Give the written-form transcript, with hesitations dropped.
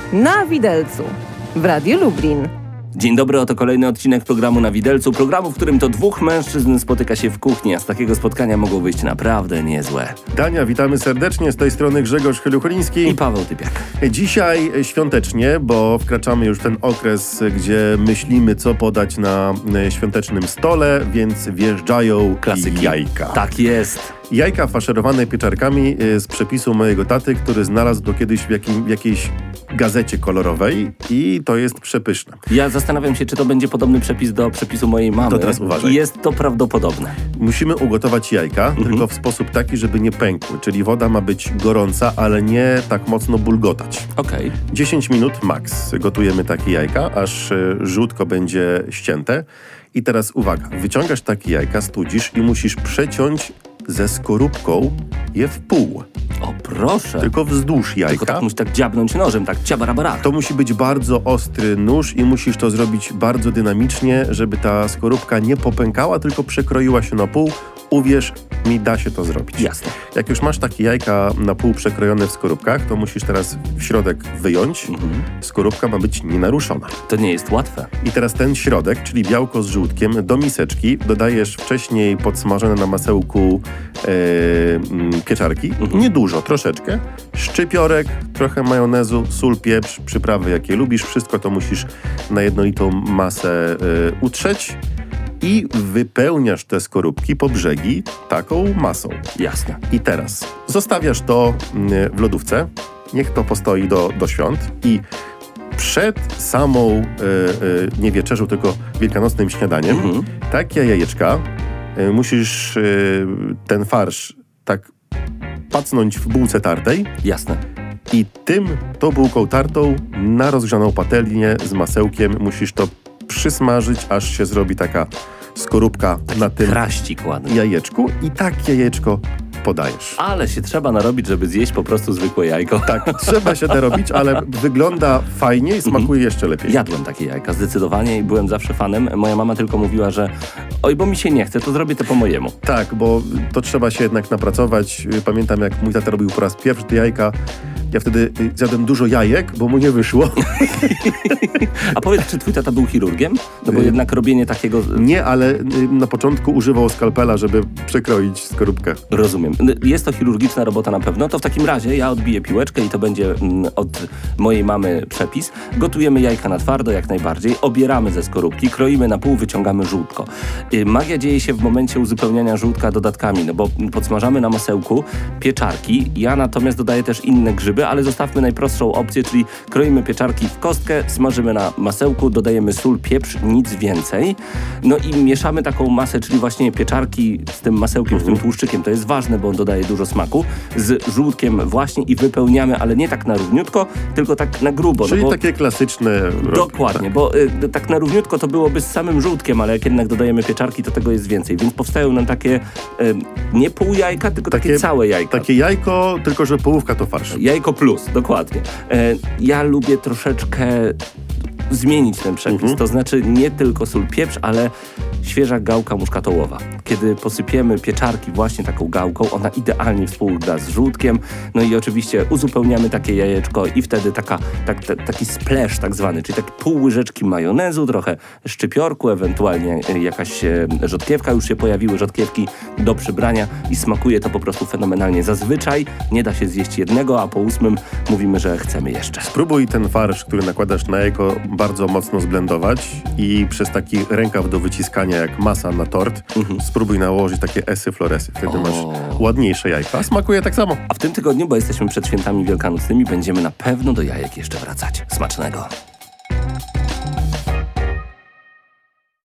Na Widelcu w Radiu Lublin. Dzień dobry, oto kolejny odcinek programu Na Widelcu, programu, w którym to dwóch mężczyzn spotyka się w kuchni, a z takiego spotkania mogą wyjść naprawdę niezłe. Dania, witamy serdecznie, z tej strony Grzegorz Chylucholiński I Paweł Typiak. Dzisiaj świątecznie, bo wkraczamy już w ten okres, gdzie myślimy, co podać na świątecznym stole, więc wjeżdżają Klasyki. Jajka. Tak jest. Jajka faszerowane pieczarkami z przepisu mojego taty, który znalazł to kiedyś w jakiejś gazecie kolorowej i to jest przepyszne. Ja zastanawiam się, czy to będzie podobny przepis do przepisu mojej mamy. To teraz uważaj. I jest to prawdopodobne. Musimy ugotować jajka, tylko w sposób taki, żeby nie pękły, czyli woda ma być gorąca, ale nie tak mocno bulgotać. Okej. 10 minut max gotujemy takie jajka, aż żółtko będzie ścięte. I teraz uwaga, wyciągasz takie jajka, studzisz i musisz przeciąć ze skorupką je w pół. O proszę. Tylko wzdłuż jajka. Tylko tak musi tak dziabnąć nożem, tak ciabarabara. To musi być bardzo ostry nóż i musisz to zrobić bardzo dynamicznie, żeby ta skorupka nie popękała, tylko przekroiła się na pół. Uwierz mi, da się to zrobić. Jasne. Jak już masz takie jajka na pół przekrojone w skorupkach, to musisz teraz w środek wyjąć. Skorupka ma być nienaruszona. To nie jest łatwe. I teraz ten środek, czyli białko z żółtkiem, do miseczki dodajesz wcześniej podsmażone na masełku pieczarki. Niedużo, troszeczkę. Szczypiorek, trochę majonezu, sól, pieprz, przyprawy jakie lubisz. Wszystko to musisz na jednolitą masę utrzeć. I wypełniasz te skorupki po brzegi taką masą. Jasne. I teraz zostawiasz to w lodówce. Niech to postoi do świąt. I przed samą nie wieczerzą, tylko wielkanocnym śniadaniem, takie jajeczka musisz ten farsz tak pacnąć w bułce tartej. Jasne. I tą bułką tartą na rozgrzaną patelnię z masełkiem musisz to przysmażyć, aż się zrobi taka skorupka na tym Kraścik ładny. jajeczku i tak jajeczko podajesz. Ale się trzeba narobić, żeby zjeść po prostu zwykłe jajko. Tak, trzeba się to robić, ale wygląda fajnie i smakuje jeszcze lepiej. Jadłem takie jajka, zdecydowanie, i byłem zawsze fanem. Moja mama tylko mówiła, że oj, bo mi się nie chce, to zrobię to po mojemu. Tak, bo to trzeba się jednak napracować. Pamiętam, jak mój tata robił po raz pierwszy te jajka. Ja wtedy zjadłem dużo jajek, bo mu nie wyszło. A powiedz, czy twój tata był chirurgiem? No bo jednak robienie takiego... Nie, ale na początku używał skalpela, żeby przekroić skorupkę. Rozumiem. Jest to chirurgiczna robota na pewno. To w takim razie ja odbiję piłeczkę i to będzie od mojej mamy przepis. Gotujemy jajka na twardo jak najbardziej, obieramy ze skorupki, kroimy na pół, wyciągamy żółtko. Magia dzieje się w momencie uzupełniania żółtka dodatkami, no bo podsmażamy na masełku pieczarki. Ja natomiast dodaję też inne grzyby, ale zostawmy najprostszą opcję, czyli kroimy pieczarki w kostkę, smażymy na masełku, dodajemy sól, pieprz, nic więcej. No i mieszamy taką masę, czyli właśnie pieczarki z tym masełkiem, z tym tłuszczykiem. To jest ważne, bo on dodaje dużo smaku. Z żółtkiem właśnie i wypełniamy, ale nie tak na równiutko, tylko tak na grubo. Czyli no bo takie klasyczne... Dokładnie, tak. bo tak na równiutko to byłoby z samym żółtkiem, ale jak jednak dodajemy pieczarki, to tego jest więcej. Więc powstają nam takie nie pół jajka, tylko takie całe jajka. Takie jajko, tylko że połówka to farsz. Jajko plus, dokładnie. Ja lubię troszeczkę zmienić ten przepis, to znaczy nie tylko sól, pieprz, ale świeża gałka muszkatołowa. Kiedy posypiemy pieczarki właśnie taką gałką, ona idealnie współgra z żółtkiem, no i oczywiście uzupełniamy takie jajeczko i wtedy taki splash tak zwany, czyli takie pół łyżeczki majonezu, trochę szczypiorku, ewentualnie jakaś rzodkiewka, już się pojawiły rzodkiewki do przybrania i smakuje to po prostu fenomenalnie. Zazwyczaj nie da się zjeść jednego, a po 8 mówimy, że chcemy jeszcze. Spróbuj ten farsz, który nakładasz na jajko, bardzo mocno zblendować i przez taki rękaw do wyciskania jak masa na tort, spróbuj nałożyć takie esy floresy. Wtedy masz ładniejsze jajka. A smakuje tak samo. A w tym tygodniu, bo jesteśmy przed świętami wielkanocnymi, będziemy na pewno do jajek jeszcze wracać. Smacznego!